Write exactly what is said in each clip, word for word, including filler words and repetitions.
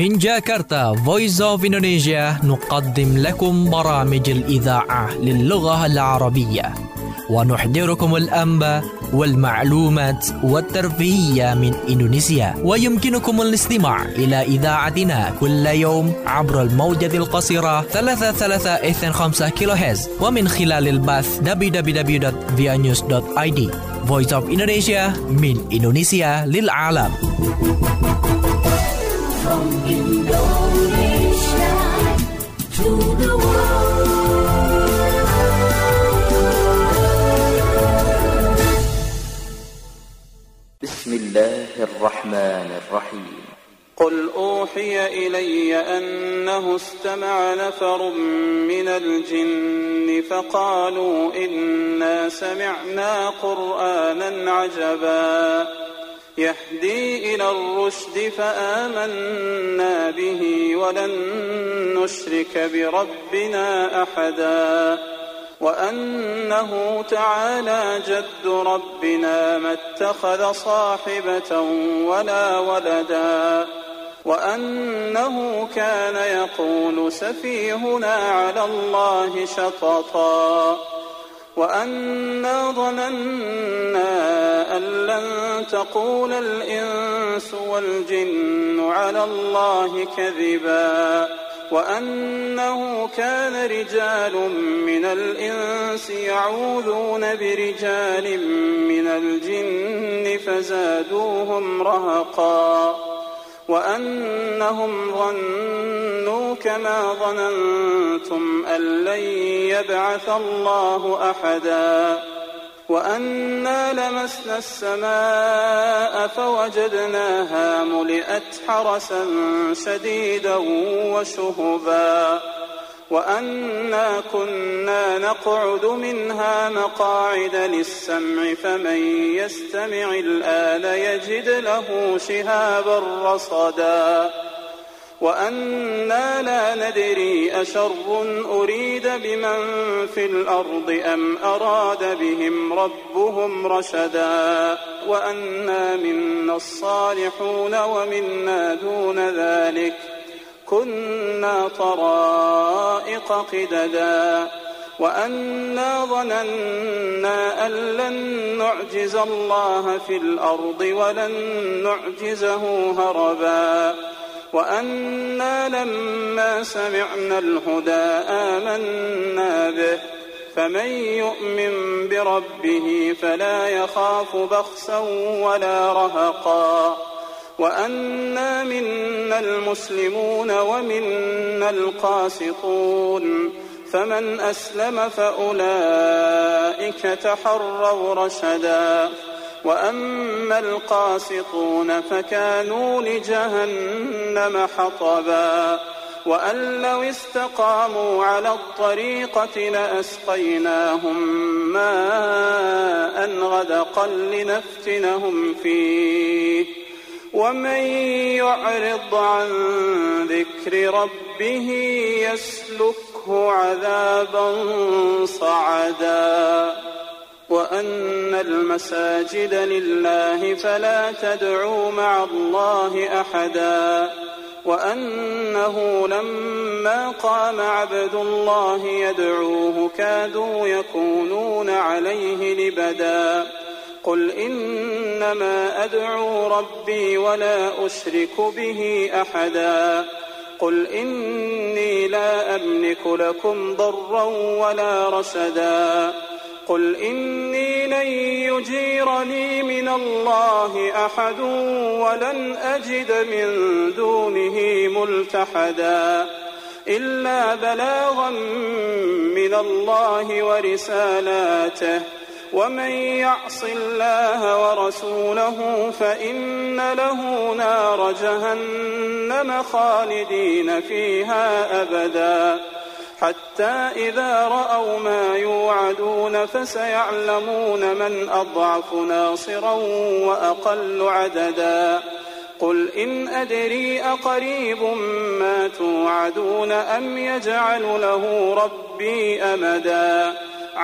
من جاكرتا Voice of Indonesia نقدم لكم برامج الإذاعة للغة العربية ونحضركم الأنباء والمعلومات والترفيهية من إندونيسيا. ويمكنكم الاستماع إلى إذاعتنا كل يوم عبر الموجة القصيرة ثلاثة ثلاثة اثنين خمسة كيلو هرتز ومن خلال البث دبليو دبليو دبليو دوت via news دوت i d. Voice of Indonesia من إندونيسيا للعالم. From Indonesia to the world. بسم الله الرحمن الرحيم. قل أوحي إلي أنه استمع نفر من الجن فقالوا إنا سمعنا قرآنا عجبا يهدي إلى الرشد فآمنا به ولن نشرك بربنا أحدا وأنه تعالى جد ربنا ما اتخذ صاحبة ولا ولدا وأنه كان يقول سفيهنا على الله شططا وأنا ظننا أن لن تقول الإنس والجن على الله كذبا وأنه كان رجال من الإنس يعوذون برجال من الجن فزادوهم رهقا وأنهم ظنوا كما ظننتم أن لن يبعث الله أحدا وأنا لمسنا السماء فوجدناها ملئت حرسا شديدا وشهبا وأنا كنا نقعد منها مقاعد للسمع فمن يستمع الآن يجد له شهابا رصدا وأنا لا ندري أشر أريد بمن في الأرض أم أراد بهم ربهم رشدا وأنا منا الصالحون ومنا دون ذلك كنا طرائق قددا وأنا ظننا أن لن نعجز الله في الأرض ولن نعجزه هربا وأنا لما سمعنا الهدى آمنا به فمن يؤمن بربه فلا يخاف بخسا ولا رهقا وأنا منا المسلمون ومنا القاسطون فمن أسلم فأولئك تحروا رشدا وأما القاسطون فكانوا لجهنم حطبا وأن لو استقاموا على الطريقة لأسقيناهم ماء غدقا لنفتنهم فيه ومن يعرض عن ذكر ربه يسلكه عذابا صعدا وأن المساجد لله فلا تدعوا مع الله أحدا وأنه لما قام عبد الله يدعوه كادوا يكونون عليه لبدا قل إنما أدعو ربي ولا أشرك به أحدا قل إني لا أملك لكم ضرا ولا رشدا قل إني لن يجيرني من الله أحد ولن أجد من دونه ملتحدا إلا بلاغا من الله ورسالاته ومن يعص الله ورسوله فإن له نار جهنم خالدين فيها أبدا حتى إذا رأوا ما يوعدون فسيعلمون من أضعف ناصرا وأقل عددا قل إن أدري أقريب ما توعدون أم يجعل له ربي أمدا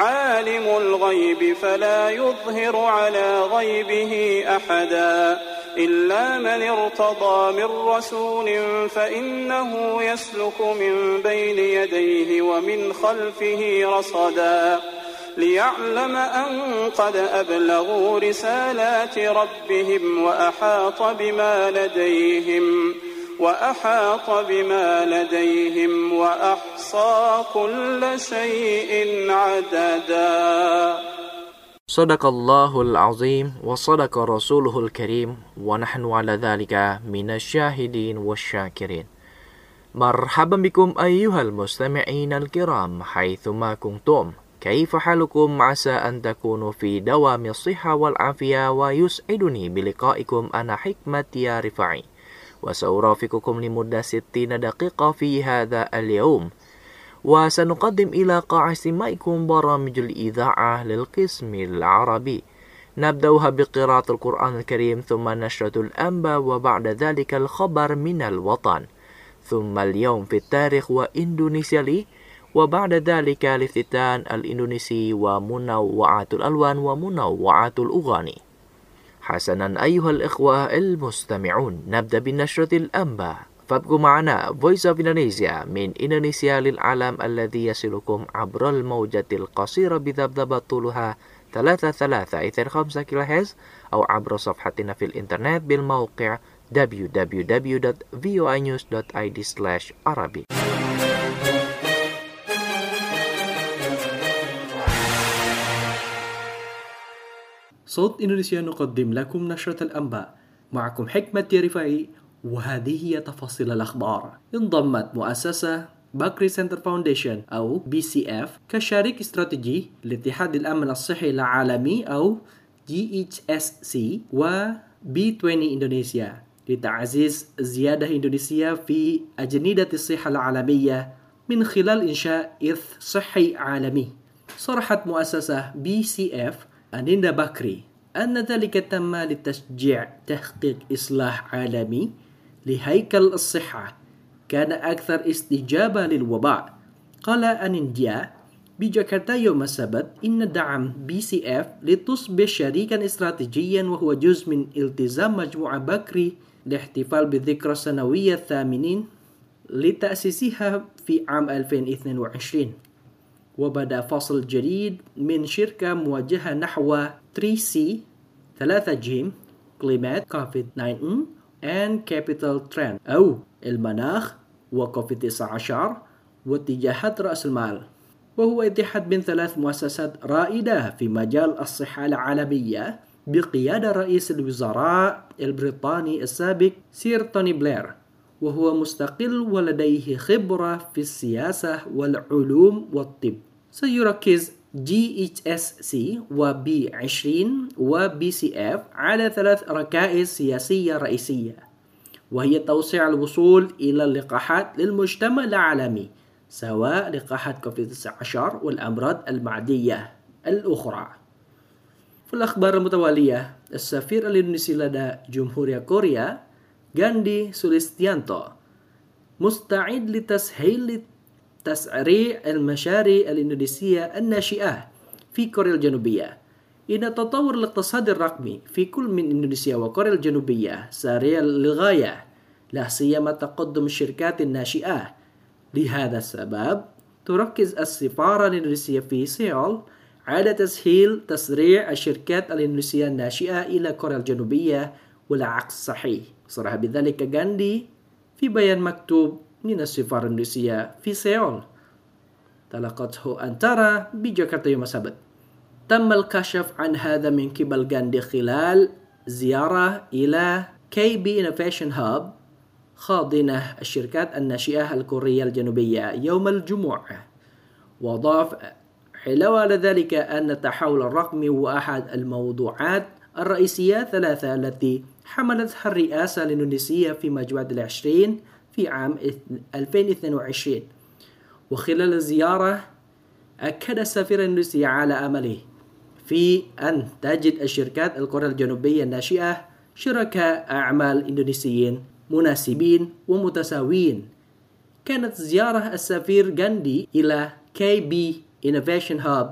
عالم الغيب فلا يظهر على غيبه أحدا إلا من ارتضى من رسول فإنه يسلك من بين يديه ومن خلفه رصدا ليعلم أن قد أبلغوا رسالات ربهم وأحاط بما لديهم وأحاط بما لديهم وأحصى كل شيء عددا. صدق الله العظيم وصدق رسوله الكريم ونحن على ذلك من الشاهدين والشاكرين. مرحبا بكم أيها المستمعين الكرام حيثما كنتم. كيف حالكم؟ عسى أن تكونوا في دوام الصحة والعافية، ويسعدني بلقائكم أنا حكمة يا رفاعي، وسأرافقكم لمدة ستين دقيقة في هذا اليوم، وسنقدم إلى قاع استماعكم برامج الإذاعة للقسم العربي. نبدأها بقراءة القرآن الكريم، ثم نشرة الأنباء، وبعد ذلك الخبر من الوطن، ثم اليوم في التاريخ وإندونيسيا لي، وبعد ذلك الافتتان الإندونيسي ومنوعات الألوان ومنوعات الأغاني. حسنا أيها الإخوة المستمعون، نبدأ بنشرة الأنباء، فابقوا معنا Voice of Indonesia من إندونيسيا للعالم الذي يصلكم عبر الموجة القصيرة بذبذبة طولها ثلاثة ثلاثة إثر خمسة كيلو هرتز، أو عبر صفحتنا في الإنترنت بالموقع دبليو دبليو دبليو دوت فوa news دوت آي دي سلاش عربي. صوت إندونيسيا نقدم لكم نشرة الأنباء، معكم حكمة يا رفاعي، وهذه هي تفاصيل الأخبار. انضمت مؤسسة باكري سنتر فاونديشن أو بي سي إف كشريك استراتيجي لاتحاد الأمن الصحي العالمي أو جي إتش إس سي و بي عشرين إندونيسيا لتعزيز زيادة إندونيسيا في أجندة الصحة العالمية من خلال إنشاء إرث صحي عالمي. صرحت مؤسسة بي سي إف أنيندا باكري أن ذلك تم لتشجيع تحقيق إصلاح عالمي لهيكل الصحة كان أكثر استجابة للوباء. قال أنيندا بجاكرتا يوم السبت إن دعم بي سي إف لتصبح شريكا استراتيجيا وهو جزء من التزام مجموعة باكري لاحتفال بالذكرى السنوية الثامنين لتأسيسها في عام ألفين واثنين وعشرين. وبدأ فصل جديد من شركة موجهة نحو ثري سي ثلاثة جيم Climate كوفيد تسعة عشر and Capital Trend أو المناخ وكوفيد تسعة عشر واتجاهات رأس المال، وهو اتحاد بين ثلاث مؤسسات رائدة في مجال الصحة العالمية بقيادة رئيس الوزراء البريطاني السابق سير توني بلير، وهو مستقل ولديه خبرة في السياسة والعلوم والطب. سيركز جي إتش إس سي و بي عشرين و بي سي إف على ثلاث ركائز سياسية رئيسية، وهي توسيع الوصول إلى اللقاحات للمجتمع العالمي، سواء لقاحات كوفيد تسعة عشر والأمراض المعدية الأخرى. في الأخبار المتوالية، السفير الإندونيسي لدى جمهورية كوريا غاندي سوليستيانتو مستعد لتسهيل تسعير المشاريع الإندونيسية الناشئة في كوريا الجنوبية. إن التطور الاقتصادي الرقمي في كل من إندونيسيا وكوريا الجنوبية سريع للغاية، لا سيما تقدم الشركات الناشئة. لهذا السبب تركز السفارة الإندونيسية في سيول على تسهيل تسريع الشركات الإندونيسية الناشئة إلى كوريا الجنوبية والعكس صحيح. صرح بذلك غاندي في بيان مكتوب من السفارة الإندونيسية في سيول تلقته أنتارا بجاكرتا يوم السبت. تم الكشف عن هذا من قبل غاندي خلال زيارة إلى كي بي Innovation Hub خاضنة الشركات الناشئة الكورية الجنوبية يوم الجمعة. وضاف علاوة على ذلك أن التحول الرقمي هو أحد الموضوعات الرئيسية ثلاثة التي حملتها الرئاسة الإندونيسية في مجموعة العشرين في عام ألفين واثنين وعشرين. وخلال الزيارة أكد السفير الإندونيسي على أمله في أن تجد الشركات الكورية الجنوبية الناشئة شركاء أعمال إندونيسيين مناسبين ومتساويين. كانت زيارة السفير غاندي إلى كي بي Innovation Hub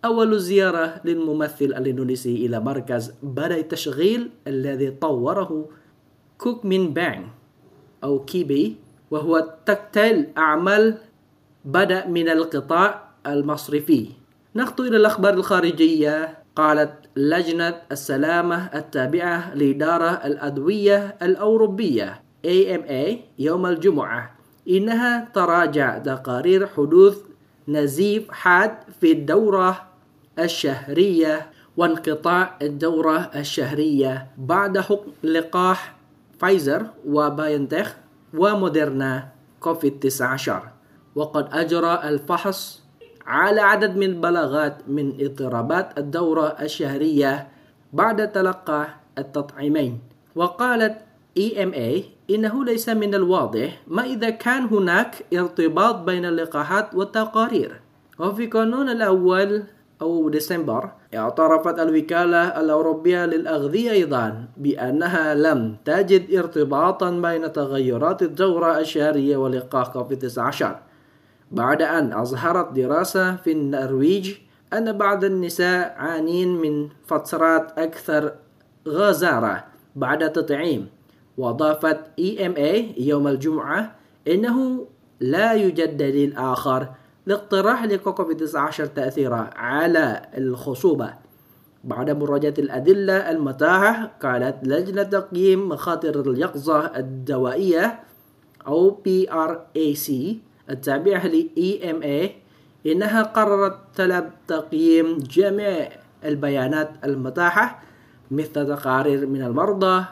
أول زيارة للممثل الإندونيسي إلى مركز بدأ التشغيل الذي طوره كوك مين بانغ أو كيبي، وهو تكتيل أعمال بدأ من القطاع المصرفي. نخطو إلى الأخبار الخارجية. قالت لجنة السلامة التابعة لإدارة الأدوية الأوروبية إيه إم إيه يوم الجمعة إنها تراجع تقارير حدوث نزيف حاد في الدورة الشهرية وانقطاع الدورة الشهرية بعد حكم لقاح فايزر وبايونتك وموديرنا كوفيد تسعة عشر. وقد أجرى الفحص على عدد من البلاغات من اضطرابات الدورة الشهرية بعد تلقى التطعيمين. وقالت إيه إم إيه إنه ليس من الواضح ما إذا كان هناك ارتباط بين اللقاحات والتقارير. وفي قانون الأول أو ديسمبر اعترفت الوكالة الأوروبية للأغذية أيضا بأنها لم تجد ارتباطا بين تغيرات الدورة الشهرية ولقاح كوفيد تسعة عشر، بعد أن أظهرت دراسة في النرويج أن بعض النساء عانين من فترات أكثر غزارة بعد التطعيم. وأضافت إيه إم إيه يوم الجمعة إنه لا يوجد دليل آخر لاقتراح لكوفيد تسعة عشر تأثيره على الخصوبة. بعد مراجعة الأدلة المتاحة، قالت لجنة تقييم مخاطر اليقظة الدوائية أو بي آر إيه سي التابعة ل إيه إم إيه إنها قررت طلب تقييم جميع البيانات المتاحة مثل تقارير من المرضى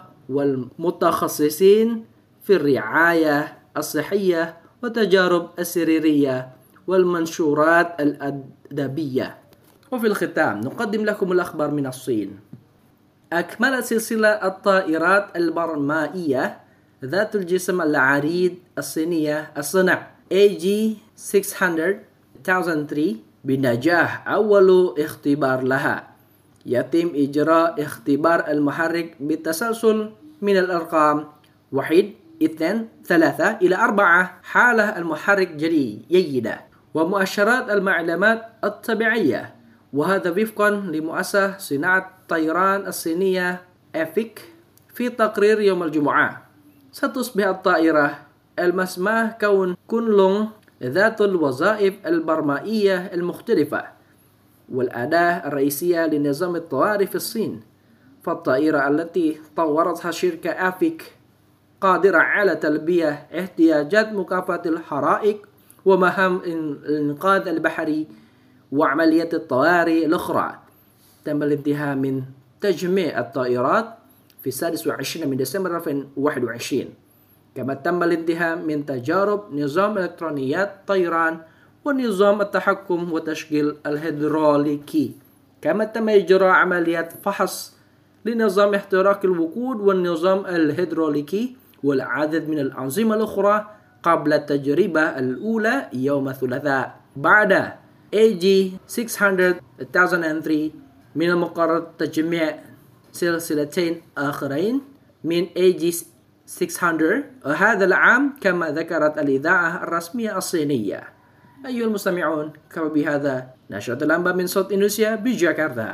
والمتخصصين في الرعاية الصحية والتجارب السريرية والمنشورات الأدبية. وفي الختام نقدم لكم الأخبار من الصين. أكملت سلسلة الطائرات البرمائية ذات الجسم العريض الصينية الصنع إيه جي ستمائة وثلاثة بنجاح أول اختبار لها. يتم إجراء اختبار المحرك بالتسلسل من الأرقام واحد اثنين ثلاثة إلى أربعة حالة المحرك جيدة ومؤشرات المعلومات الطبيعية، وهذا وفقا لمؤسسة صناعة الطيران الصينية أفيك في تقرير يوم الجمعة. ستصبح الطائرة المسماة كون كونلونغ ذات الوظائف البرمائية المختلفة والأداة الرئيسية لنظام الطوارئ في الصين. فالطائرة التي طورتها شركة أفيك قادرة على تلبية احتياجات مكافحة الحرائق ومهام الإنقاذ البحري وعمليات الطوارئ الأخرى. تم الانتهاء من تجميع الطائرات في السادس والعشرين من ديسمبر ألفين وواحد وعشرين، كما تم الانتهاء من تجارب نظام إلكترونيات طيران ونظام التحكم والتشغيل الهيدروليكي، كما تم إجراء عمليات فحص لنظام احتراق الوقود والنظام الهيدروليكي والعديد من الأنظمة الأخرى قبل التجربة الأولى يوم الثلاثاء. بعد إيه جي ستمائة وثلاثة من المقرر تجميع سلسلتين آخرين من إيه جي ستمائة هذا العام كما ذكرت الإذاعة الرسمية الصينية. أيها المستمعون، كما بهذا نشرة الأنباء من صوت إندونيسيا بجاكرتا.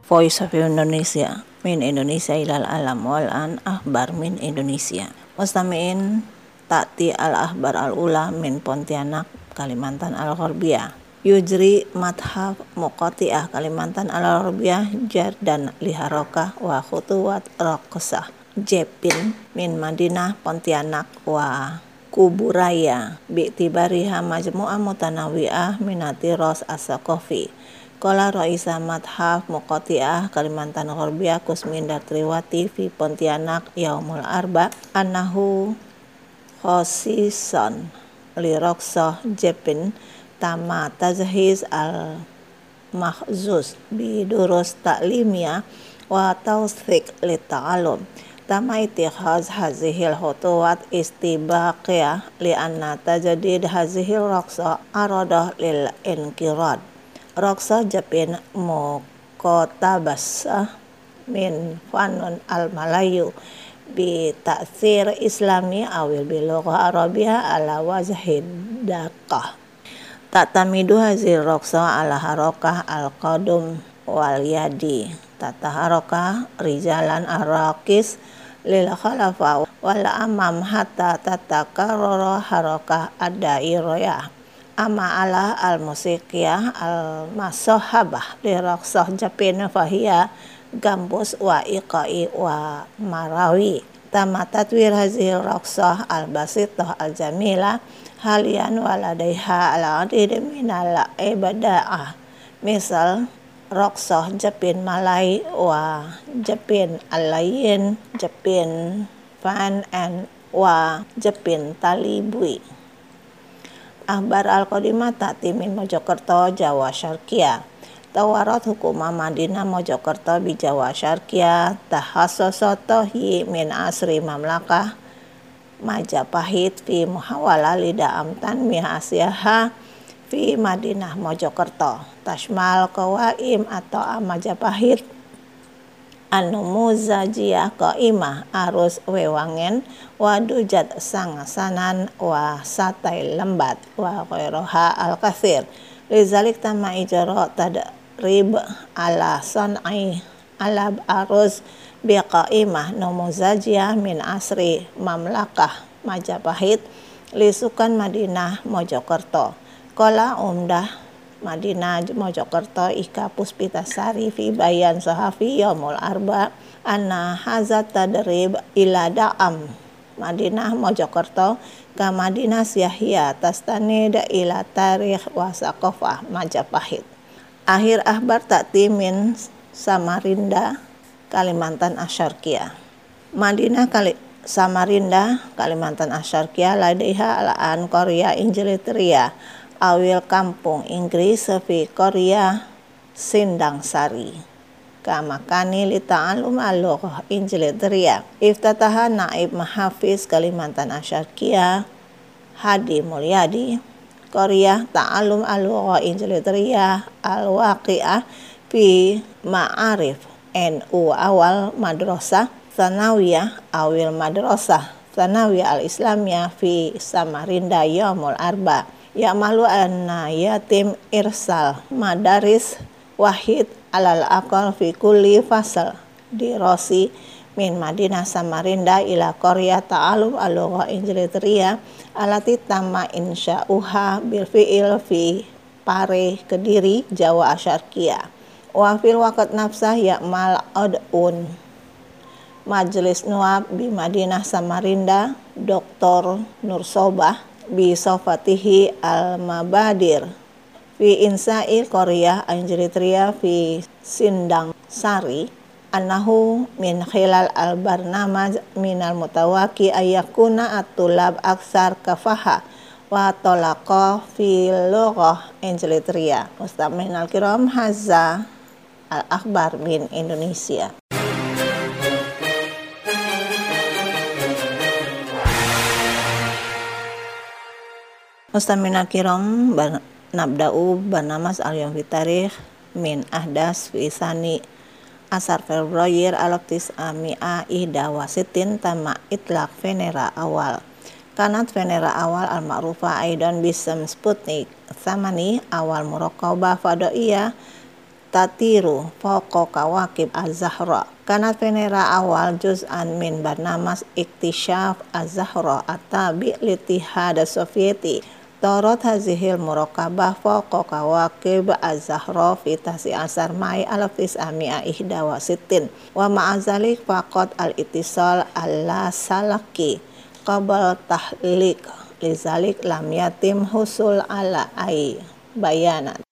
Voice of Indonesia min Indonesia ilal alam wal an akhbar min Indonesia. Mustami'in ta'ti al-akhbar al-ula min Pontianak, Kalimantan Al-Gharbiyah. Yujri madhaf muqati'ah Kalimantan Al-Gharbiyah jardan liharokah wa khutuwat raqsah. Jepin min Madinah Pontianak wa Kuburaya bi'tibariha majmu'ah mutanawi'ah minati ros as-saqafi. Qala Raisa madhaf muqati'ah Kalimantan Gharbiyah Kusmin Dartriwati fi Pontianak yaumul arba annahu khosison li raqsah Jepin tama tazhiz al mahzus bi durus ta'limiyah wa tawthiq li ta'alum tama itikhaz hazihil khutuwat istibaqiyah li anna tajdid hazihil raqsa aradah lil inkirad. Raqsa Jepin muqatabasah min fanun al-malayu bi ta'thir islami awil bilughah arabiyah ala wajhid daqah. Tatamidu hazil raqsa ala harokah al-qadum wal yadi tataharokah rijalan araqis lil khalafa wal amam hatta tatakarrara harokah ad-dairiyah ama ala al-musiqiyah al-masohabah li raqsah Jepin fahiya gambus wa iqai wa marawi tama tatwir hazil raqsah al-basitah al-jamilah halian waladaiha al-adid minal ibada'ah misal raqsah Jepin Malay wa Jepin Alayin Jepin Fan and wa Jepin Talibui. Akhbar al-Qadimah ta'ti min Mojokerto Jawa Syarqiyah. Tawarat hukuma Madinah Mojokerto bi Jawa Syarqiyah tahassosotohi min asri mamlakah Majapahit fi muhawala lida amtan mihasyaha fi Madinah Mojokerto tashmal qawaim atau Majapahit an-numuzajiyah qaimah arus wewangen wadujat sangasanan wa satai lembat wa ghairoha al-kathir lizalik tama ijara tadrib ala san'i alab arus biqaimah numuzajiyah min asri mamlakah Majapahit lisukan Madinah Mojokerto. Qala umdah Madinah Mojokerto Ika Puspitasari fi bayan sahafi yaumul arba anna hazat tadrib ila da'am Madinah Mojokerto ka Madinah Syahia tastanid ila tarikh wa saqafah Majapahit. Akhir akhbar ta'ti min Samarinda Kalimantan Asyarqiyah. Madinah Kali Samarinda Kalimantan Asyarqiyah ladaiha al-an Korea Injilitria awil kampung Inggris fi Korea Sindang Sari kamakani li ta'allum al-lughah Injilitria. Iftataha naib mahafiz Kalimantan Asyarqiyah Hadi Mulyadi Korea ta'allum al-lughah Injilitria al-waqi'ah fi ma'arif N U awal madrasah sanawiyah awil madrasah sanawiyah al-islamiyah fi Samarinda yaumul arba ya malu anna yatim irsal madaris wahid alal aqal fi kulli fasal dirosi min Madinah Samarinda ila Korea ta'alum al-lughah Injilitria alati tamma insya'uha bil fi'il fi Pare Kediri Jawa Asyarqiyah wa fil waqt nafsah ya'mal ad'un Majelis Nuab bi Madinah Samarinda Doktor Nursobah bi sofatihi al-mabadir fi insa'il Korea Injilitria fi Sindang Sari annahu min khilal al-barnamaj minal mutawaki ayakuna at-tulab aksar kafaha wa talaqa fi lughah Injilitria. Mustami'in al-kiram hazza al-akhbar min Indonesia. Mustami'in al-kiram nabda'u barnamas al-yawm fi tarikh min ahdas fi sani asar Februari alaftis amia ihda wasitin tama itlaq Venera awal kanat Venera awal al-ma'rufa aidan bisam Sputnik thamani awal muraqabah fadaiyah tatiru fawqa kawakib az-Zahra. Kanat Venera awal juz'an min barnamas iktishaf az-Zahra at-tabi' litihad sovieti. Torot hazihil murakabah fawqa kawakib az-Zahra fi tasi asar Mai alaf tis'ami'a ihda wa sittin. Wa ma'azalik faqat al-ittisal alla salaki qabal tahlik. Lizalik lam yatim husul ala ai bayanat.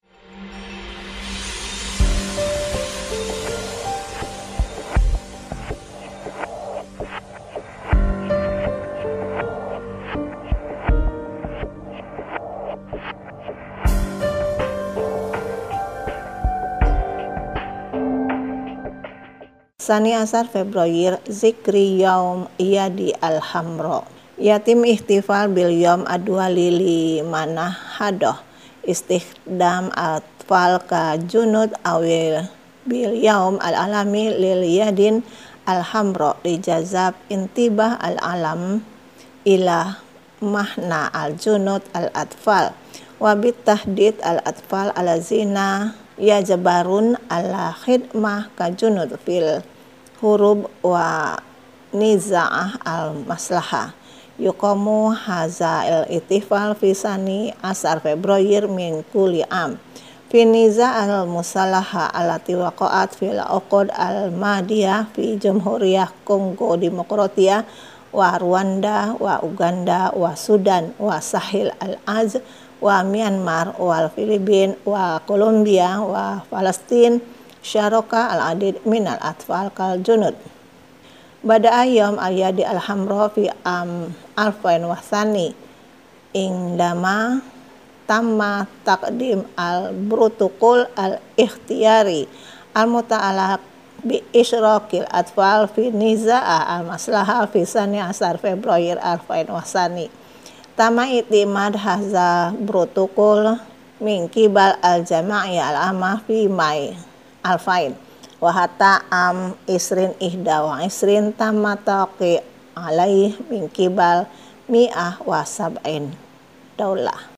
Sani asar Februari zikri yaum iyadi al-hamra. Yatim ihtifal bil yaum adwali li mana hadoh istikhdam atfal ka junud awil bil yaum al-alami lil yadin al-hamra li jazab intibah al-alam ila mahna al-junud al-atfal wa bit tahdid al-atfal alazina yajabarun ala khidmah ka junud fil hurub wa niza'ah al-maslahah. Yuqamu haza al-ittifal fi sani asar Februari min kulli am. Fi niza al-musalaha alati waqa'at fil uqud al-madiyah fi Jamhuriyah Kongo Demokratia wa Rwanda wa Uganda wa Sudan wa Sahil al-Az wa Myanmar wal Filipin wa Colombia wa Palestin syaraka al-adid min al-atfal kal junud. Bada ayam al-yadi al-hamra fi am alfain wasani indama tamma taqdim al-protokol al-ikhtiyari al-muta'alaq bi isyraqil atfal fi nizaa al-maslaha fi sani asar Februari alfain wasani. Tama itimad haza protokol min kibal al-jama'iyah al-amah fi Mai alfain wa hatta am isrin ihda wa isrin tamataqi alaih min kibal mi'ah wa sab'in daulah.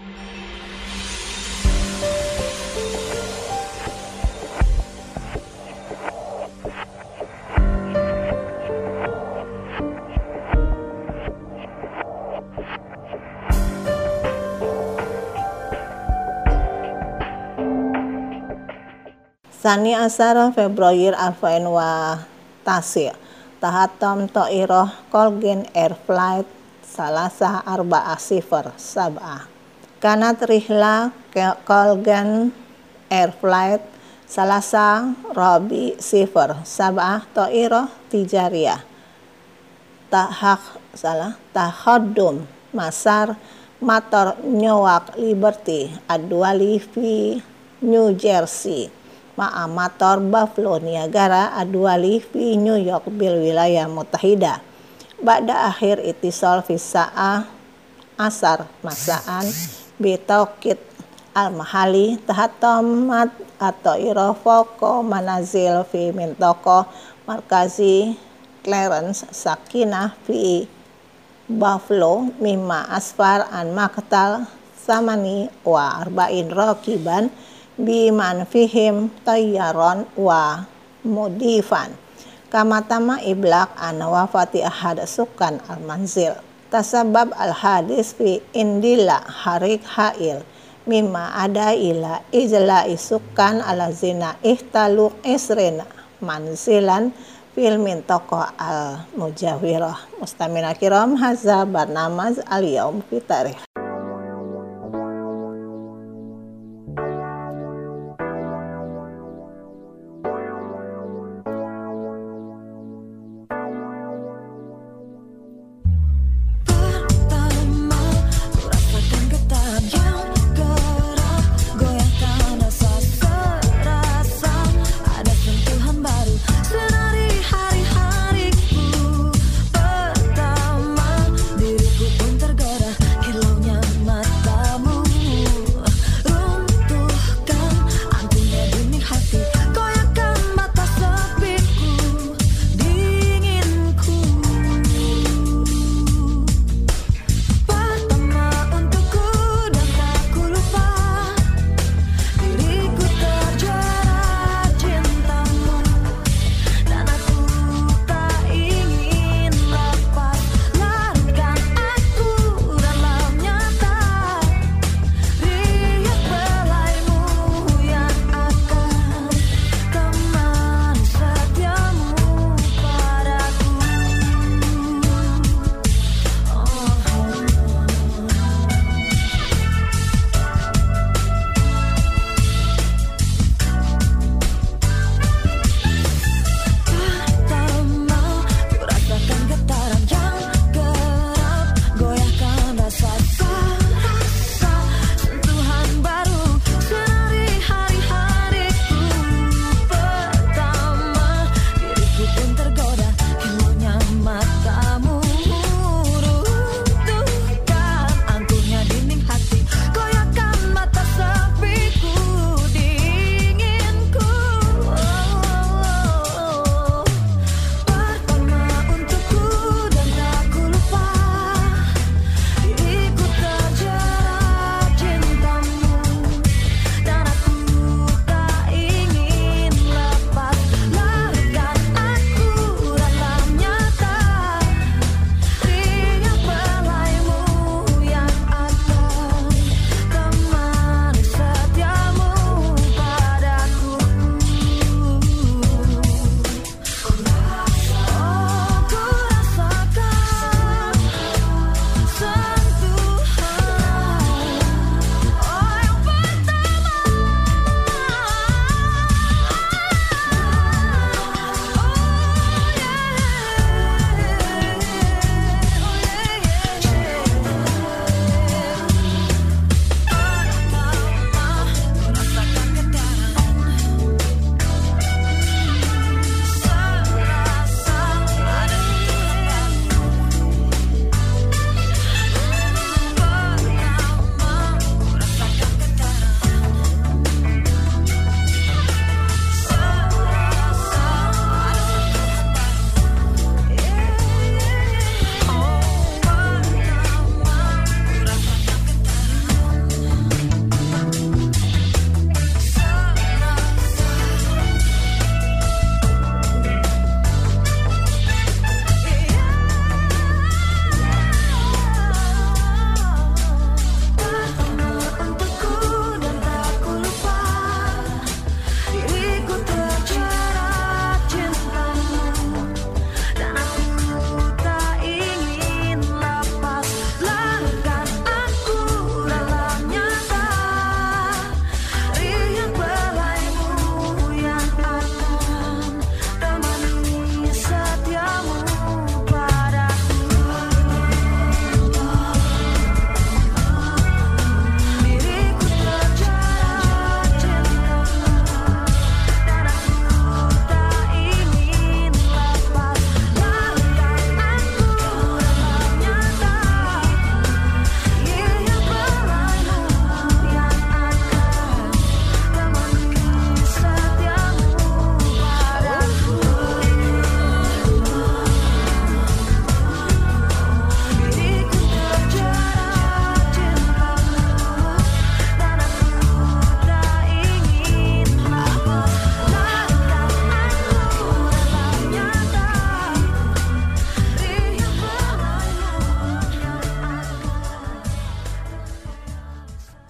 Sani asar Februari alfain wa tasir tahatam to'iroh kolgen air flight salasa arba'a sifar sab'ah. Kanat rihla kolgen air flight salasa robi sifar sab'ah to'iroh tijariyah. Tahak salah tahaddum masar mator Newark Liberty adwali fi New Jersey ma'amator Buffalo Niagara adwali fi New York bil wilayah mutahida. Ba'da akhir itisal fi sa'ah asar masaan bitauqit al-mahali tahatamat atau irafoko manazil fi mintoko markazi Clarence Sakinah fi Buffalo mimma asfar an maktal samani wa arba'in rakiban biman fihim tayyaron wa modifan kama tama iblaq an wafati ahad sukan al-manzil tasabab al-hadis fi indila harik ha'il mimma ada ila ijla'i sukan alazina ihtalu isrin manzilan fil mintaqah al-mujawirah. Mustamina kiram hadza barnamaj al-yaum fi tarikh. Hilaunya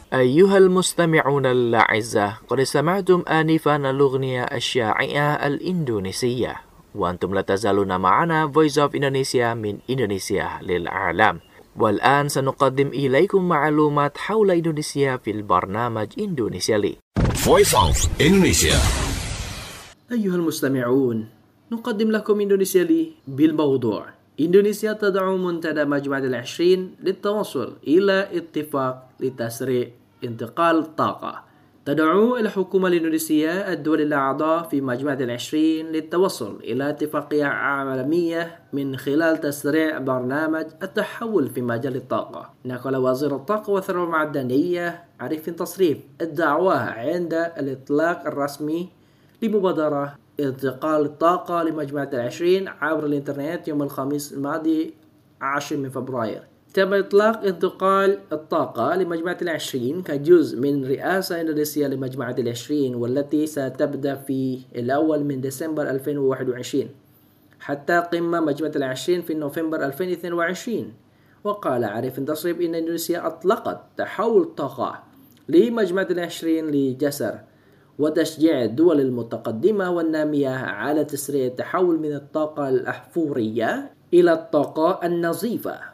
أيها المستمعون الأعزاء، قد سمعتم آنفا الأغنية الشائعة الإندونيسية، وأنتم لا تزالون معنا Voice of Indonesia من إندونيسيا للعالم. والآن سنقدم إليكم معلومات حول إندونيسيا في البرنامج إندونيسيا لي. Voice of Indonesia. أيها المستمعون، نقدم لكم إندونيسيا لي بالموضوع: إندونيسيا تدعو منتدى مجمع العشرين للتوصل إلى اتفاق لتسريع انتقال الطاقة. تدعو الحكومة الإندونيسية الدول الأعضاء في مجمع العشرين للتوصل إلى اتفاقية عالمية من خلال تسريع برنامج التحول في مجال الطاقة. نقل وزير الطاقة والثروة المعدنية عريف تصريف الدعوة عند الإطلاق الرسمي لمبادرة انتقال الطاقة لمجمع العشرين عبر الإنترنت يوم الخميس الماضي عشرة من فبراير. تم إطلاق انتقال الطاقة لمجمع العشرين كجزء من رئاسة إندونيسيا لمجمع العشرين، والتي ستبدأ في الأول من ديسمبر ألفين وواحد وعشرين حتى قمة مجمع العشرين في نوفمبر ألفين واثنين وعشرين. وقال عارف تصريف إن إندونيسيا أطلقت تحول الطاقة لمجمع العشرين لجسر وتشجيع الدول المتقدمة والنامية على تسريع التحول من الطاقة الأحفورية إلى الطاقة النظيفة،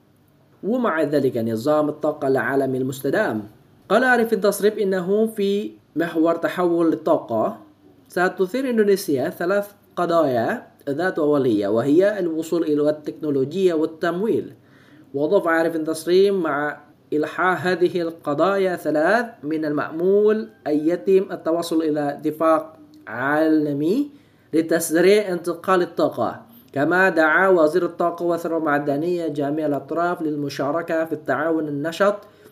ومع ذلك نظام الطاقة العالمي المستدام. قال عارف التصريف إنه في محور تحول الطاقة ستثير إندونيسيا ثلاث قضايا ذات أولية، وهي الوصول إلى التكنولوجيا والتمويل. وضاف عارف التصريف: مع إلحاق هذه القضايا ثلاث من المأمول أن يتم التوصل إلى اتفاق عالمي لتسريع انتقال الطاقة. كما دعا وزير الطاقة والثروة المعدنية جميع الأطراف للمشاركة في التعاون النشط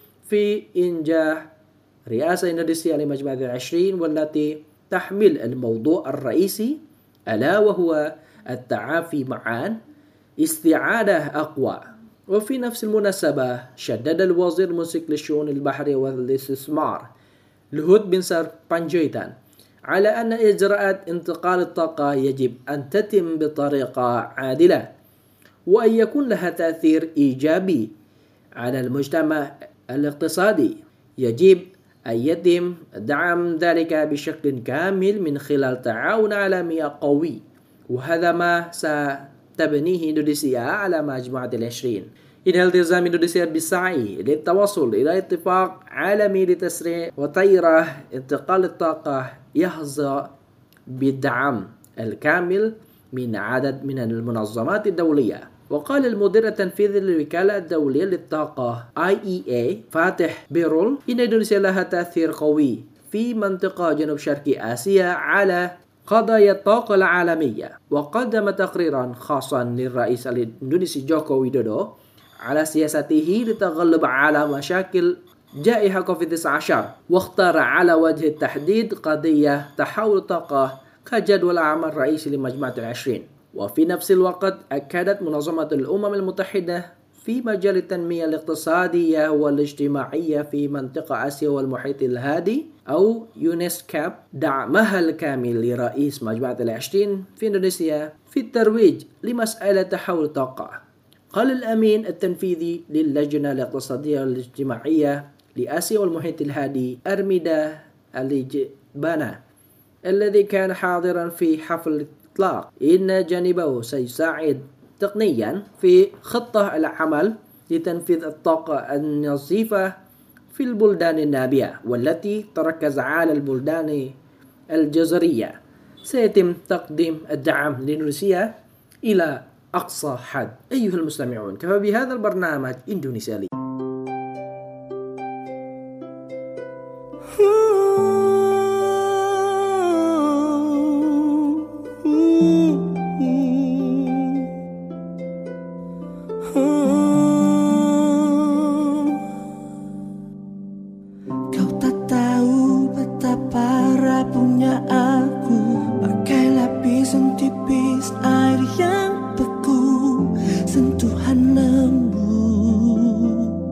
في إنجاح رئاسة إندونيسيا لمجمع العشرين، والتي تحمل الموضوع الرئيسي ألا وهو التعافي معا استعادة أقوى. وفي نفس المناسبة شدد الوزير الممسك للشؤون البحرية والاستثمار لهود بن سار بانجيتان على أن إجراءات انتقال الطاقة يجب أن تتم بطريقة عادلة، وأن يكون لها تأثير إيجابي على المجتمع الاقتصادي. يجب أن يتم دعم ذلك بشكل كامل من خلال تعاون عالمي قوي، وهذا ما ستبنيه إندونيسيا على مجموعة العشرين. إن التزام إندونيسيا بالسعي للتوصل إلى اتفاق عالمي لتسريع وتيرة انتقال الطاقة يحظى بالدعم الكامل من عدد من المنظمات الدولية. وقال المدير التنفيذي للوكالة الدولية للطاقة آي إي إيه فاتح بيرول إن إندونيسيا لها تأثير قوي في منطقة جنوب شرقي آسيا على قضايا الطاقة العالمية. وقدم تقريرا خاصا للرئيس الإندونيسي جوكو ويدودو على سياسته للتغلب على مشاكل جائحة كوفيد تسعة عشر، واختار على وجه التحديد قضية تحول الطاقة كجدول أعمال رئيسي لمجمع العشرين. وفي نفس الوقت أكدت منظمة الأمم المتحدة في مجال التنمية الاقتصادية والاجتماعية في منطقة آسيا والمحيط الهادي أو يونسكاب دعمها الكامل لرئيس مجمع العشرين في إندونيسيا في الترويج لمسألة تحول الطاقة. قال الأمين التنفيذي للجنة الاقتصادية والاجتماعية لآسيا والمحيط الهادي أرميدا اليجبانا الذي كان حاضرا في حفل الإطلاق إن جانبه سيساعد تقنيا في خطة العمل لتنفيذ الطاقة النظيفة في البلدان النامية والتي تركز على البلدان الجزرية. سيتم تقديم الدعم لإندونيسيا إلى أقصى حد. أيها المستمعون، كفى بهذا البرنامج إندونيسيا لي. Kau tak tahu betapa rapuhnya aku, pakai lapisan tipis air yang beku, sentuhan lembut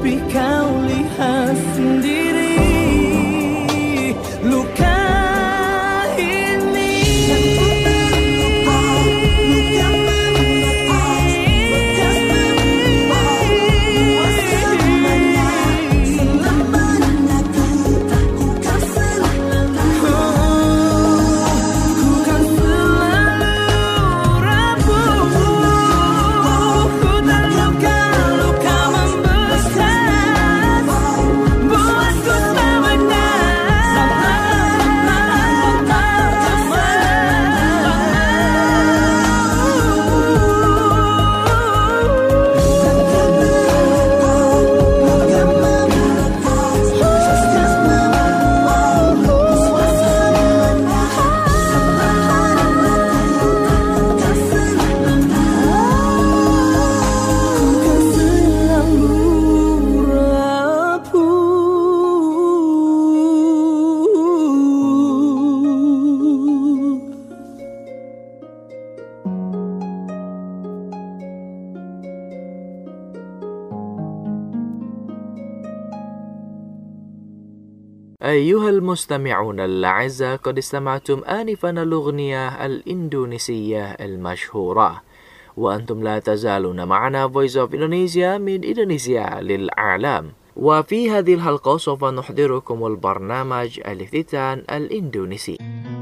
Tapi kau lihat sendiri, luka أيها المستمعون الأعزاء، قد استمعتم آنفا الأغنية الإندونيسية المشهورة، وأنتم لا تزالون معنا Voice of Indonesia من إندونيسيا للعالم. وفي هذه الحلقة سوف نحضركم البرنامج الافتتان الإندونيسي.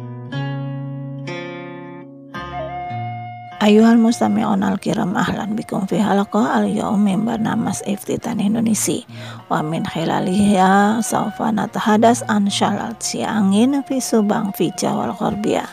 Ayuhal mustami'un al-kiram, ahlan bikum fi halaqah al-yawm min barnamas iftitan Indonesia wa min khilaliha sawfa natahadas an shalal siangin fi Subang fi Jawal Gharbiyah.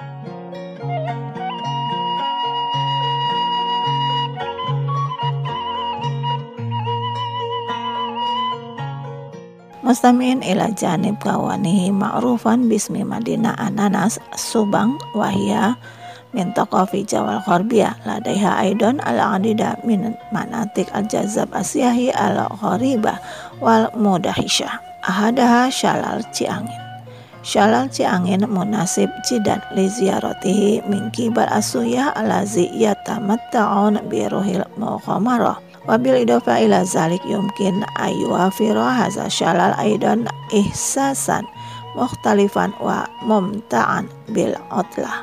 Mustami'in ila janib kawanihi ma'rufan bismi Madinah Ananas Subang wahia min taqa fi Jawal Gharbiyah ladaiha aidan al-adida min manatik al-jazab asyahi al-gharibah wal mudahisha ahadaha Shalal Ciangin. Shalal Ciangin munasib jidan li ziyaratihi min kibar asuyah alazi yatamatta'un bi ruhil muqamarah wa bil idafa ila zalik yumkin ayyuafira hadza Shalal aidan ihsasan mukhtalifan wa mumta'an bil utlah.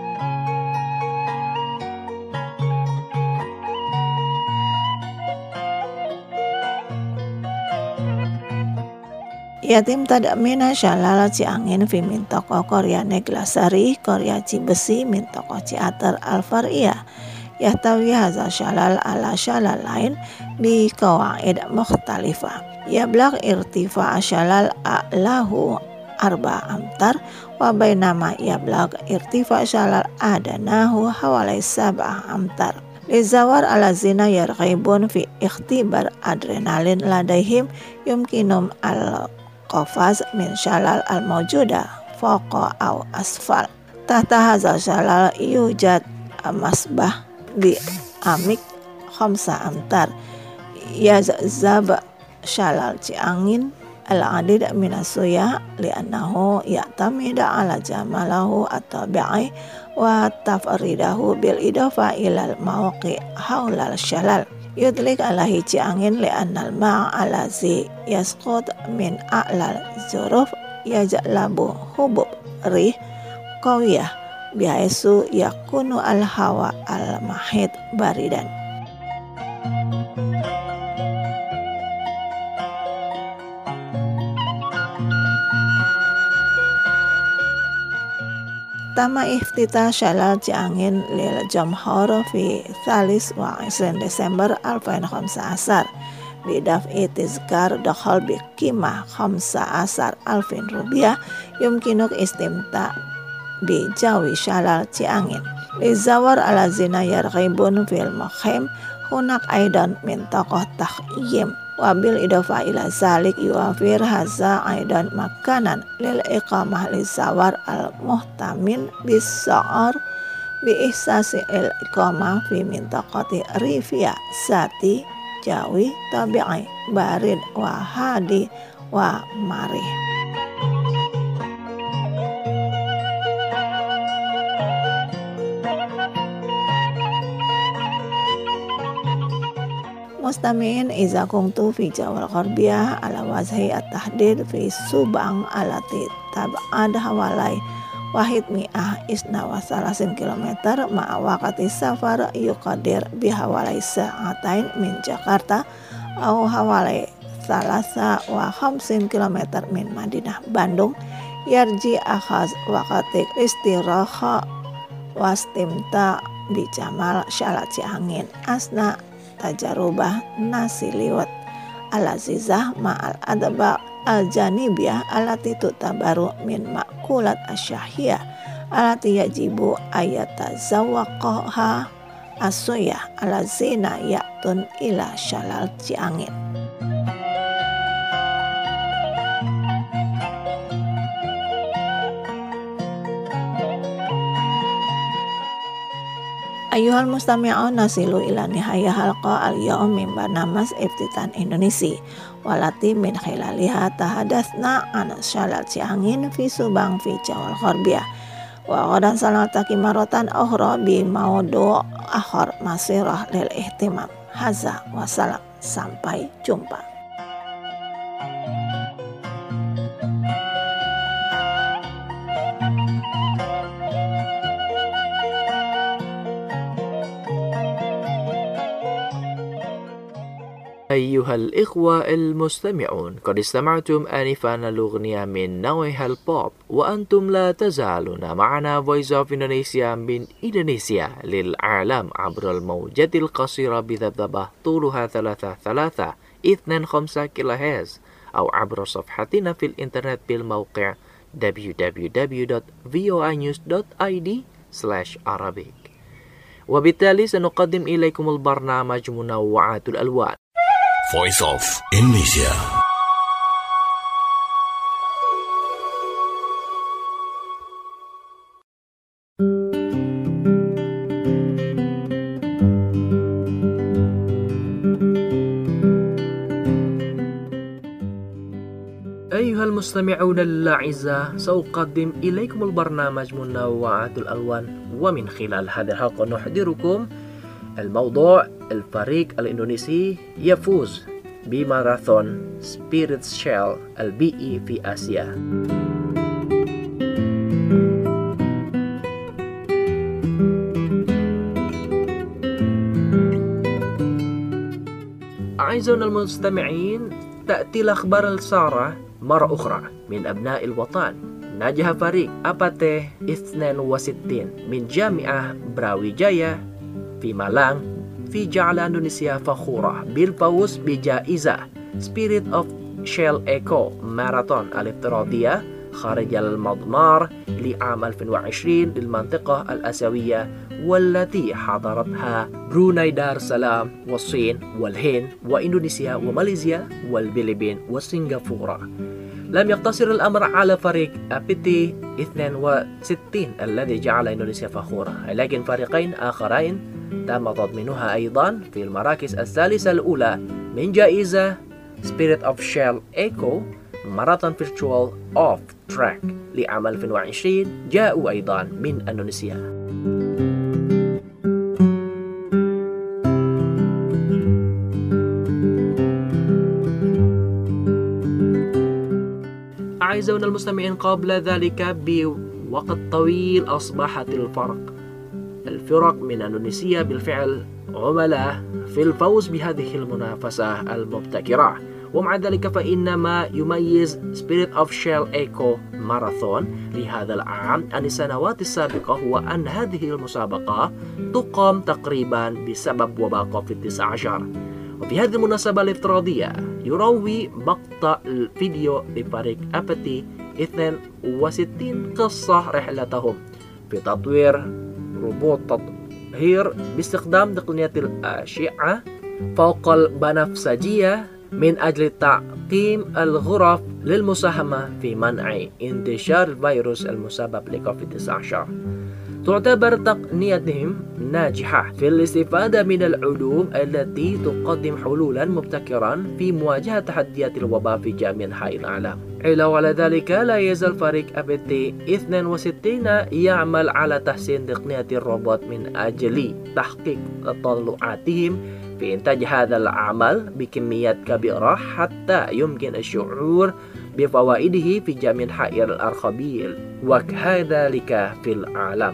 Yatim tadamina Shalal Ciangin fi mintaqo Korea Neglasari Korea Cibesi mintaqo Ciater Al-Fariyah yahtawi hadza Shalal ala Shalal lain bi qawaid mukhtalifah yablagh irtifa Shalal a'lahu arba amtar wa bainama yablagh irtifa Shalal adanahu hawalai sab'ah amtar lizawar ala zina yarghibun fi ikhtibar adrenalin ladaihim yumkinum al qafaz min Shalal al-mawjuda faqa aw asfal tahta hadza Shalal yujad masbah bi amik khamsa amtar yazab Shalal Ciangin al-adid min as-suyah li'annahu ya'tamida ala jamalahu at-tabi'i wa tafridahu bil idafa ila al-mawaqi hawla al-Shalal yudlik alaihi Ciangin li'annal ma'a alazi yasqut min a'lal zuruf yajlabu hubub rih qawiyah bihaisu yakunu al-hawa al-mahid baridan. Tama iftitah Shalal Ciangin lil Jamhur fi thalis wa isrin Desember alfain khamsa asar bidaf'i tizkar dakhal bi qimah khamsa asar alfin rupiah yumkinuk istimta bi jawi Shalal Ciangin lizawar ala zina yarghibun fil makhim hunak aidan min taqah tahyim wabil idafa ila zalik yuafir haza aidan makanan lil iqamah lizawar al muhtamin bis sa'ar bi ihsasi il iqamah fi mintaqati rifia sati jawi tabi'i barid wa hadi wa marih. Mustami'in iza kuntu fi Jawal Gharbiyah ala wazhi at-tahdir fi Subang alati tab'ad hawalai wahid mi'ah isna wa salasin kilometer ma'a waqati safar yuqadir bihawalai sa'atain min Jakarta au hawalai salasa wa khamsin kilometer min Madinah Bandung yarji akhaz waqati istiraha wastimta bijamal syalat Ciangin asna tajarubah nasi liwat al-azizah ma'al adaba al-janibiyah alati tutabaru min makulat asyahiyah alati yajibu ayatazawaqaha asuyah alazina ya'tun ila syalal Ciangin. Ayuhal mustami'un nasilu ila nihaya halqa al-yawm min barnamas Iftitan Indonesia walati min khilaliha tahadatsna an syalal Ciangin fi Subang fi Jawal Gharbiyah wa qadan salataki maratan ukhra bi maudu' akhar masirah lil ihtimam haza wa salam, sampai jumpa. أيها الإخوة المستمعون، قد استمعتم آنفا الأغنية من نوعها البوب، وأنتم لا تزالون معنا Voice of Indonesia من إندونيسيا للعالم عبر الموجات القصيرة بذبذبة طولها ثلاثة ثلاثة اثنين خمسة كيلو هرتز أو عبر صفحتنا في الإنترنت بالموقع دبليو دبليو دبليو دوت فوa news دوت آي دي سلاش arabic. وبالتالي سنقدم إليكم البرنامج منوعات الألوان Voice of Indonesia. أيها المستمعون الأعزاء، سأقدم إليكم البرنامج منوعات الألوان، ومن خلال هذا الحلقة نحضركم الموضوع الفريق الإندونيسي يفوز بماراثون سبيريت شيل البيئي في آسيا. أعزائنا المستمعين، تأتي الأخبار السارة مرة أخرى من أبناء الوطن. نجح فريق أباته اثنين وستين من جامعة براwijaya في مالانج في جعل إندونيسيا فخورة بالفوز بجائزة Spirit of Shell Eco ماراثون الافتراضية خارج المضمار لعام ألفين وعشرين للمنطقة الآسيوية، والتي حضرتها بروناي دار السلام والصين والهند وإندونيسيا وماليزيا والفلبين وسنغافورة. لم يقتصر الأمر على فريق أبيتي اثنين وستين الذي جعل إندونيسيا فخورة، لكن فريقين آخرين تم تضمينها أيضا في المراكز الثالثة الأولى من جائزة Spirit of Shell Eco ماراثون فيرتشوال أوف تراك لعام ألفين وعشرين، جاءوا أيضا من إندونيسيا. أعزائنا المستمعين، قبل ذلك بوقت طويل أصبحت الفرق الفرق من إندونيسيا بالفعل عملاء في الفوز بهذه المنافسة المبتكرة، ومع ذلك فإن ما يميز Spirit of Shell Eco ماراثون لهذا العام عن السنوات السابقة هو أن هذه المسابقة تقام تقريبا بسبب وباء كوفيد تسعة عشر. وفي هذه المناسبة الافتراضية يروي مقطع الفيديو لفريق أباتي اثنين وستين قصة رحلتهم في تطوير روبوت تطهير باستخدام تقنية الأشعة فوق البنفسجية من أجل تعقيم الغرف للمساهمة في منع انتشار الفيروس المسبب لكوفيد تسعة عشر. تعتبر تقنيتهم ناجحة في الاستفادة من العلوم التي تقدم حلولا مبتكرا في مواجهة تحديات الوباء في جميع أنحاء العالم. علاوة على ذلك، لا يزال فريق أبيتي اثنين وستين يعمل على تحسين تقنية الروبوت من أجل تحقيق تطلعاتهم في إنتاج هذا العمل بكميات كبيرة حتى يمكن الشعور بفوائده في جميع أنحاء الأرخبيل وكذلك في العالم.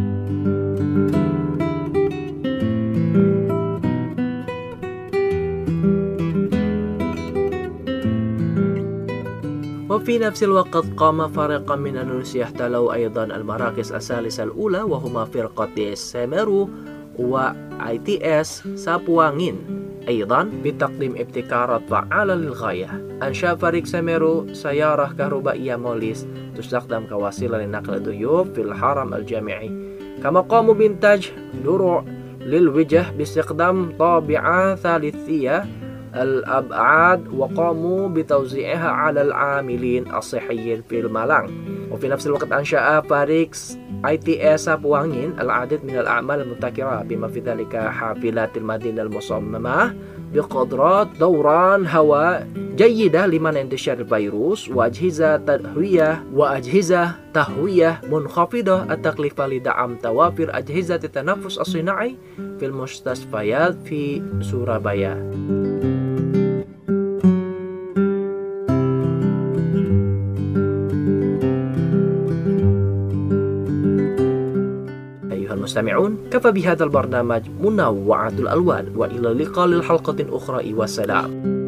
وفي نفس الوقت قام فريق من إندونيسيا احتلوا أيضا المراكز الثالثة الأولى وهما فرقة سيميرو و آي تي إس سابوانغين أيضا بتقديم ابتكارات فعالة للغاية. أنشأ فريق سيميرو سيارة كهربائية موليس تستخدم كوسيلة لنقل الضيوف في الحرم الجامعي، كما قاموا بإنتاج دروع للوجه باستخدام طابعة ثالثية الأبعاد وقاموا بتوزيعها على العاملين الصحيين في المالان. وفي نفس الوقت أنشأ فريق آي تي إس سابوانغين العديد من الأعمال المبتكرة بما في ذلك حافلات المدينة المصممة بقدرات دوران هواء جيدة لمنع انتشار الفيروس وأجهزة تهوية وأجهزة تهوية منخفضة التكلفة لدعم توافر أجهزة التنفس الصناعي في المستشفيات في سورابايا. المستمعون، كفى بهذا البرنامج منوعة الألوان، وإلى اللقاء للحلقة أخرى والسلام.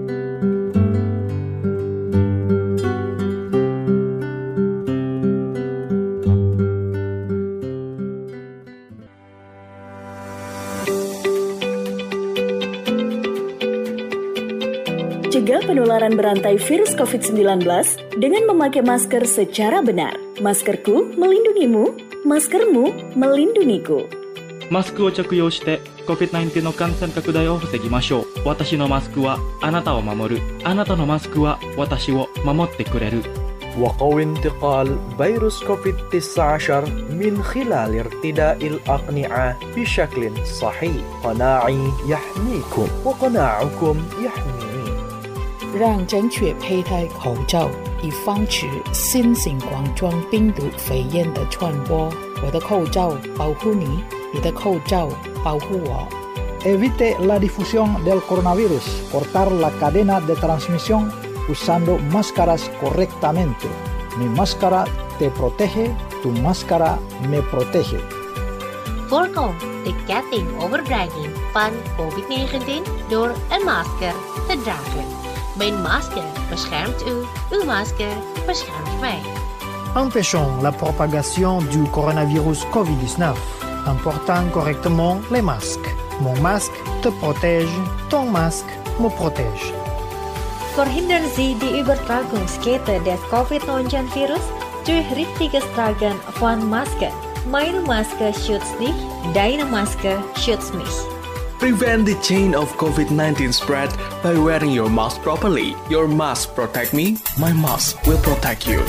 Cegah penularan berantai virus covid sembilan belas dengan memakai masker secara benar. Maskerku melindungimu, maskermu melindungiku. マスクを着用して コビッドナインティーン の感染拡大を防ぎましょう。私のマスクはあなたを守る。あなたのマスクは私を守ってくれる。 وقوي انتقال فيروس كوفيد تسعة عشر من خلال ارتداء الأقنعة بشكل صحيح. قناعي يحميكم وقناعكم يحميني. 让正确佩戴口罩，以防止新型冠状病毒肺炎的传播。我的口罩保护你，你的口罩保护我。 Evite la difusión del coronavirus. Cortar la cadena de transmisión usando máscaras correctamente. Mi máscara te protege, tu máscara me protege. Voorkom de ketting overdraging van covid negentien door een masker te dragen. Mijn masker beschermt u, uw masker beschermt mij. Empêchons la propagation du coronavirus covid dix-neuf en portant correctement les masques. Mon masque te protège, ton masque me protège. Verhindern Sie die Übertragungskette des covid neunzehn virus durch richtiges Tragen von Maske. Meine Maske schützt dich, deine Maske schützt mich. Prevent the chain of covid nineteen spread by wearing your mask properly. Your mask protect me, my mask will protect you.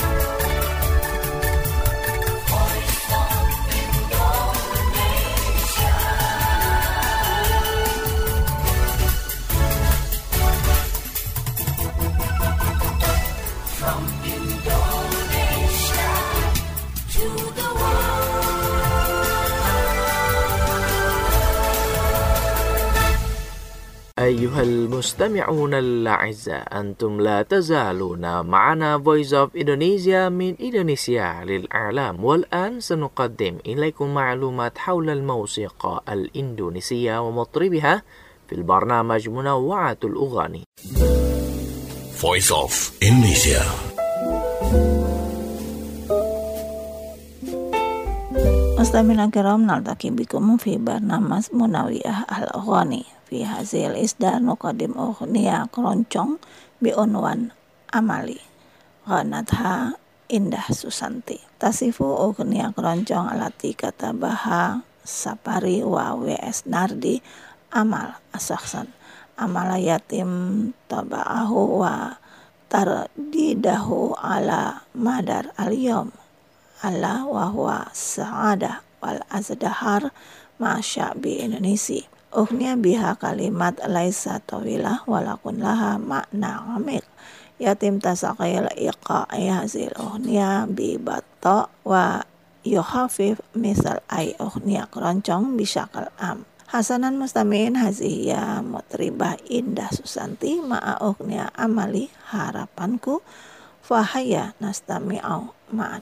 أيها المستمعون الأعزاء، أنتم لا تزالون معنا Voice of Indonesia من إندونيسيا للإعلام، والآن سنقدم إليكم معلومات حول الموسيقى الإندونيسية ومطربها في البرنامج منوعة الأغاني. Voice of Indonesia. مستمعينا الكرام، نلتقي بكم في برنامج منوعة الأغاني. في هذه الإصدار نقدم أغنية keroncong بعنوان Amali غنتها Indah Susanti. Tasifu أغنية keroncong التي كتبها Sapari wa W S Nardi Amal Asaksan. Amal yatim taba'ahu wa tardidahu ala madar al-yawm ala wa huwa sa'adah wal azdahar ma sya'bi Indonesia. Ughniya biha kalimat laisa tawilah walakun laha makna amik. Yatim tasaqil iqa'i hazil ughniya bi batta wa yuhafif misal ay ughniya keroncong bisyakal am. Hasanan mustamiin haziya mutribah Indah Susanti ma'auknya amali harapanku fahaya nastami'au ma'an.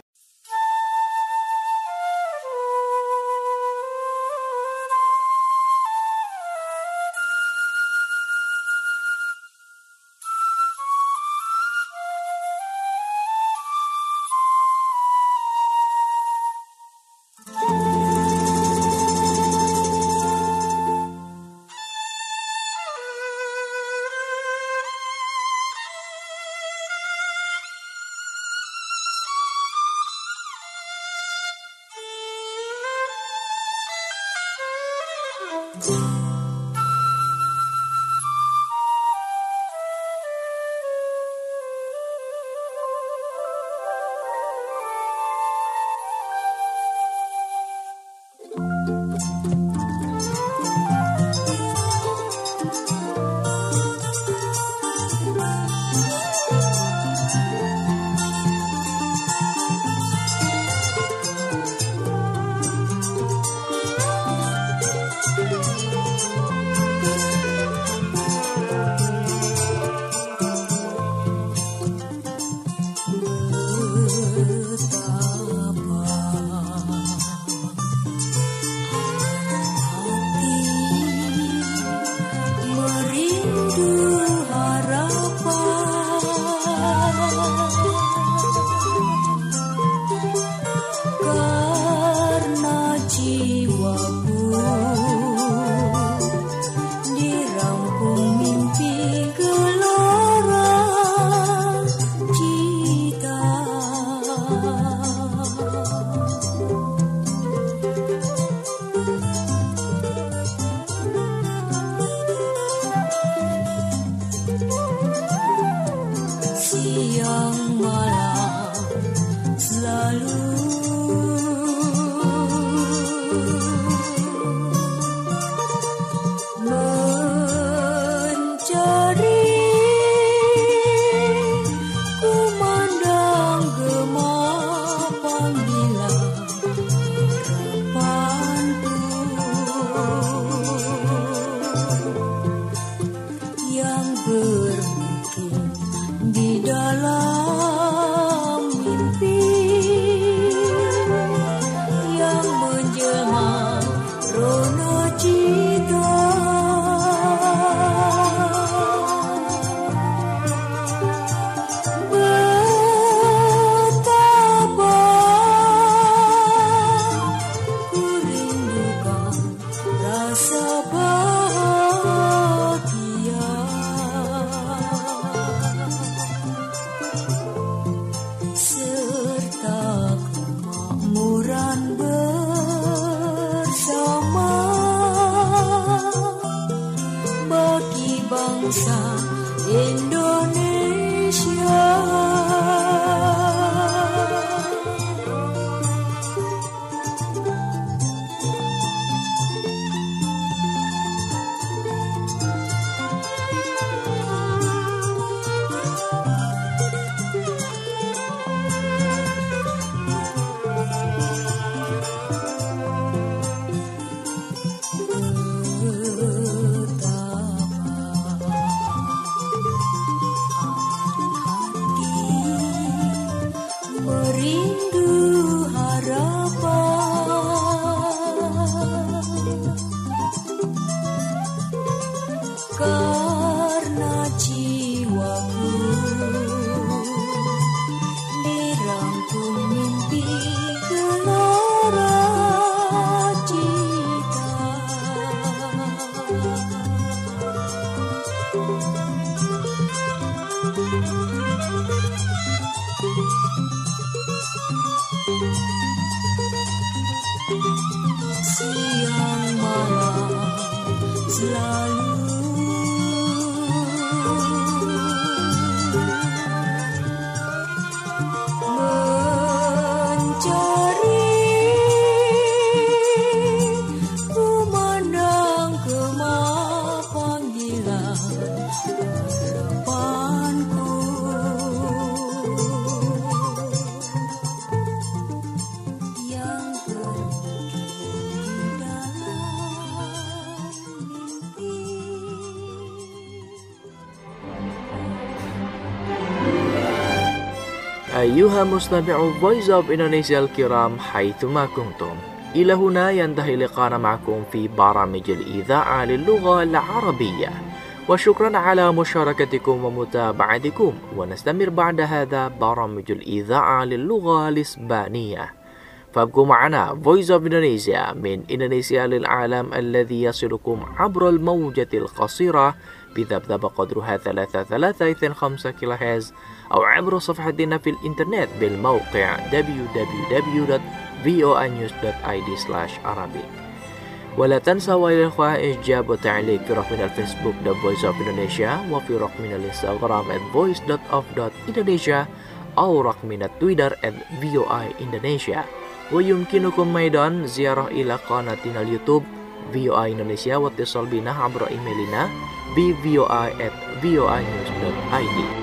أيها مستمعو Voice of Indonesia الكرام حيثما كنتم، إلى هنا ينتهي لقاءنا معكم في برامج الإذاعة للغة العربية، وشكرا على مشاركتكم ومتابعتكم. ونستمر بعد هذا برامج الإذاعة للغة الإسبانية، فابقوا معنا Voice of Indonesia من إندونيسيا للعالم الذي يصلكم عبر الموجة القصيرة بذبذب قدرها ثلاثة ثلاثة اثنين خمسة كيلو هرتز، أو عبر صفحتنا في الإنترنت بالموقع دبليو دبليو دبليو دوت في او اي نيوز دوت اي دي سلاش عربي. ولا تنسوا يا الإخوة إعجاب وتعليق في رقمنا الفيسبوك The Voice of Indonesia، وفي رقمنا الإنستغرام at voice dot of dot indonesia، أو رقمنا تويتر at في او اي Indonesia. ويمكنكم أيضا زيارة إلى قناتنا اليوتيوب في او اي Indonesia واتصال بنا عبر إيميلنا ب في او اي at في او اي نيوز دوت اي دي.